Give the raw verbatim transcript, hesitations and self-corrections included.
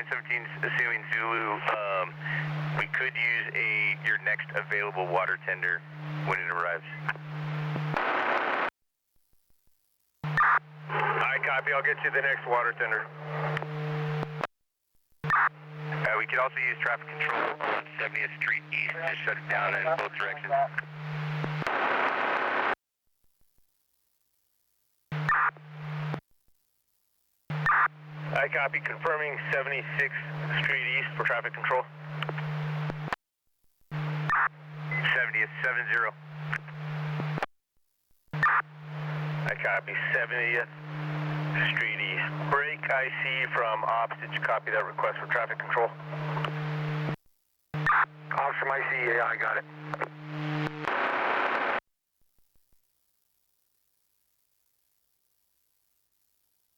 seventeen, assuming Zulu, um, we could use a your next available water tender when it arrives. I copy. I'll get you the next water tender. Uh, we could also use traffic control on seventieth Street East. Just shut it down in both directions. I copy. Confirming seventy-sixth Street East for traffic control. seventieth, seven zero. I copy. seventieth Street East. Break I C from ops. Did you copy that request for traffic control? Ops from I C, yeah, I got it.